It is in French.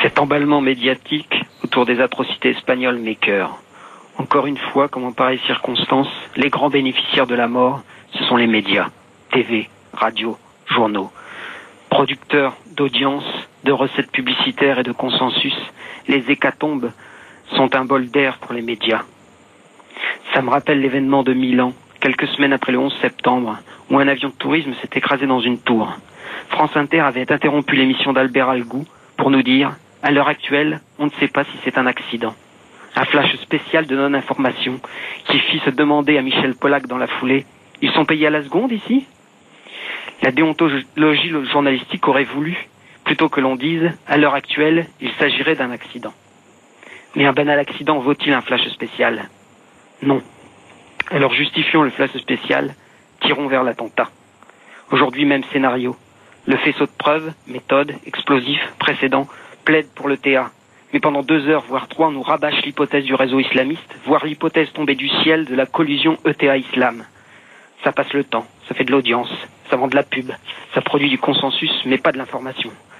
Cet emballement médiatique autour des atrocités espagnoles m'écœure. Encore une fois, comme en pareille circonstance, les grands bénéficiaires de la mort, ce sont les médias, TV, radio, journaux. Producteurs d'audience, de recettes publicitaires et de consensus, les hécatombes sont un bol d'air pour les médias. Ça me rappelle l'événement de Milan, quelques semaines après le 11 septembre, où un avion de tourisme s'est écrasé dans une tour. France Inter avait interrompu l'émission d'Albert Algou pour nous dire « À l'heure actuelle, on ne sait pas si c'est un accident ». Un flash spécial de non-information qui fit se demander à Michel Pollack dans la foulée « Ils sont payés à la seconde ici ?» La déontologie journalistique aurait voulu, plutôt que l'on dise « À l'heure actuelle, il s'agirait d'un accident ». Mais un banal accident vaut-il un flash spécial ? Non. Alors justifions le flash spécial, tirons vers l'attentat. Aujourd'hui même scénario. Le faisceau de preuves, méthode, explosif, précédent, plaide pour le TA. Mais pendant 2 heures, voire 3, on nous rabâche l'hypothèse du réseau islamiste, voire l'hypothèse tombée du ciel de la collusion ETA-Islam. Ça passe le temps, ça fait de l'audience, ça vend de la pub, ça produit du consensus, mais pas de l'information.